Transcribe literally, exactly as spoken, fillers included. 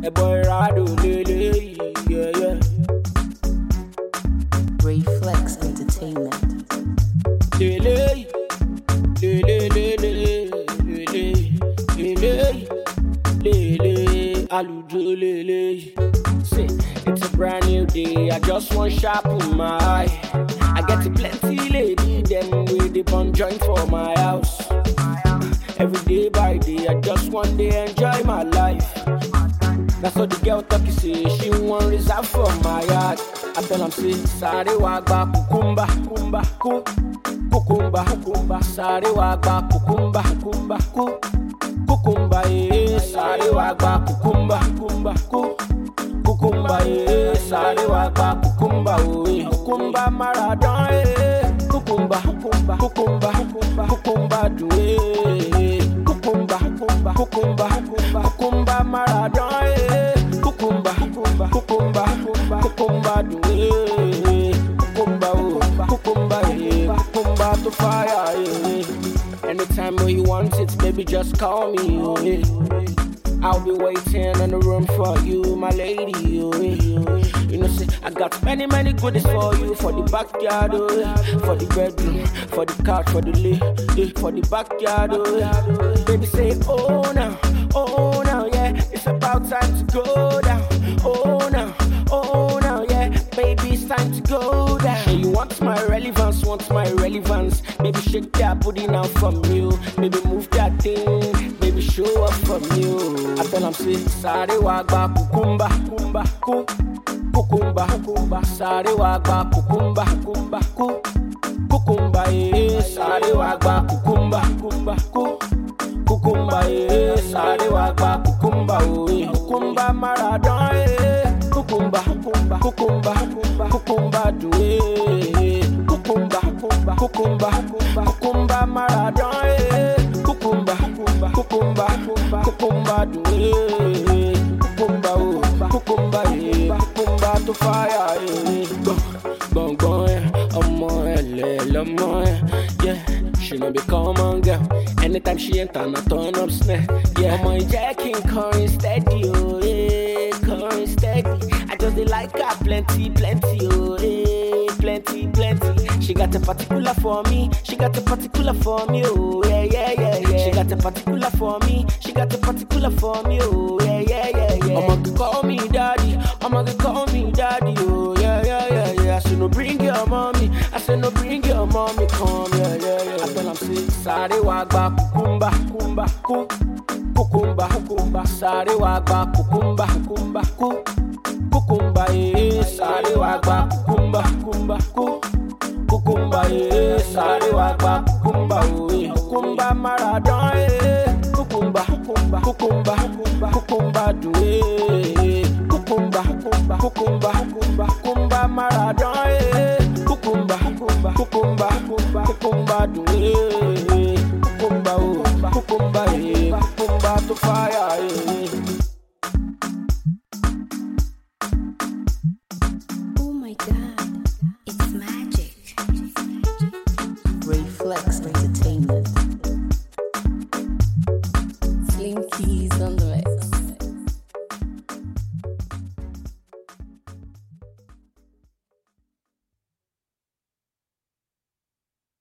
A boy Rado, lele, yeah, yeah. Reflex Entertainment. Lele, lele, lele, lele, lele, lele, alujo, lele. Say, it's a brand new day, I just want sharpen my eye. I get a plenty lady, then with the bun joint for my house. Every day by day, I just want to enjoy my life. That's what the girl talk, you say, she want reserve for my yard. I tell am say, Sare wagba kukumba, kumba, ku, kukumba, kukumba, Sare wagba kukumba, kumba, ku, kukumba, eh, Sare wagba kukumba, kumba, ku, kukumba, eh, Sare wagba kukumba, oh, eh, kukumba maradon, eh, kukumba, kukumba, kukumba, kukumba, kukumba, do, eh, kukumba, kukumba, kukumba, kukumba, kukumba maradon, eh, kukumba, kukumba, kukumba, kukumba, kukumba, do, eh, kukumba, oh, kukumba, eh, kukumba to fire, eh. Anytime when you want it, baby, just call me, oh, eh. I'll be waiting in the room for you, my lady, oh, eh. You know, say, I got many, many goodies for you, for the backyard, oh, for the bedroom, for the couch, for the lay, eh, for the backyard, oh. Baby, say, oh, now, oh, now, yeah, it's about time to go down. Oh, now, oh, now, yeah, baby, it's time to go down. Hey, you want my relevance, want my relevance. Baby, shake that booty now from you. Baby, move that thing, baby, show up from you. I tell them, say, Sare wagba kukumba, kumba, ku, kukumba, kukumba, Sare wagba kukumba, kumba, ku, kukumba, eh, Sare wagba kukumba, kumba, ku, kukumba, eh, Sare wagba kukumba, oh, eh, kukumba maradon, eh, kukumba, kukumba, kukumba, kukumba, kukumba, do, eh, kukumba, kukumba, kukumba, kukumba, kukumba maradon, eh, kukumba, kukumba, kukumba, kukumba, kukumba, do, eh, kukumba, oh, kukumba, eh, kukumba to fire, eh, gong, gong, eh, omo, ele, lomo, eh, yeah. She no be common girl. Anytime she enter, I turn up snare. Yeah, I'm on jacking, current steady, oh, yeah, current steady. I just dey like her plenty, plenty, oh, yeah, plenty, plenty. She got a particular for me. She got a particular for me, oh, yeah, yeah, yeah, yeah. She got a particular for me. She got a particular for me, oh, yeah, yeah, yeah, yeah. I'ma call me daddy. I'ma call me daddy, oh, yeah, yeah, yeah, yeah. I said no, bring your mommy. I said no, bring your mommy, come, yeah, yeah, yeah. I tell them say, Sare wagba kukumba, kumba, ku, kukumba, kukumba, Sare wagba kukumba, kumba, ku, kukumba, eh, Sare wagba kukumba, kumba, ku, kukumba, eh, Sare wagba kukumba, oh, eh, kukumba maradon, eh, kukumba, kukumba, kukumba, kukumba, kukumba, do, eh, kukumba, kukumba, kukumba, kukumba, kukumba maradon, eh, kukumba, kukumba, kukumba, kukumba, kukumba, do, eh.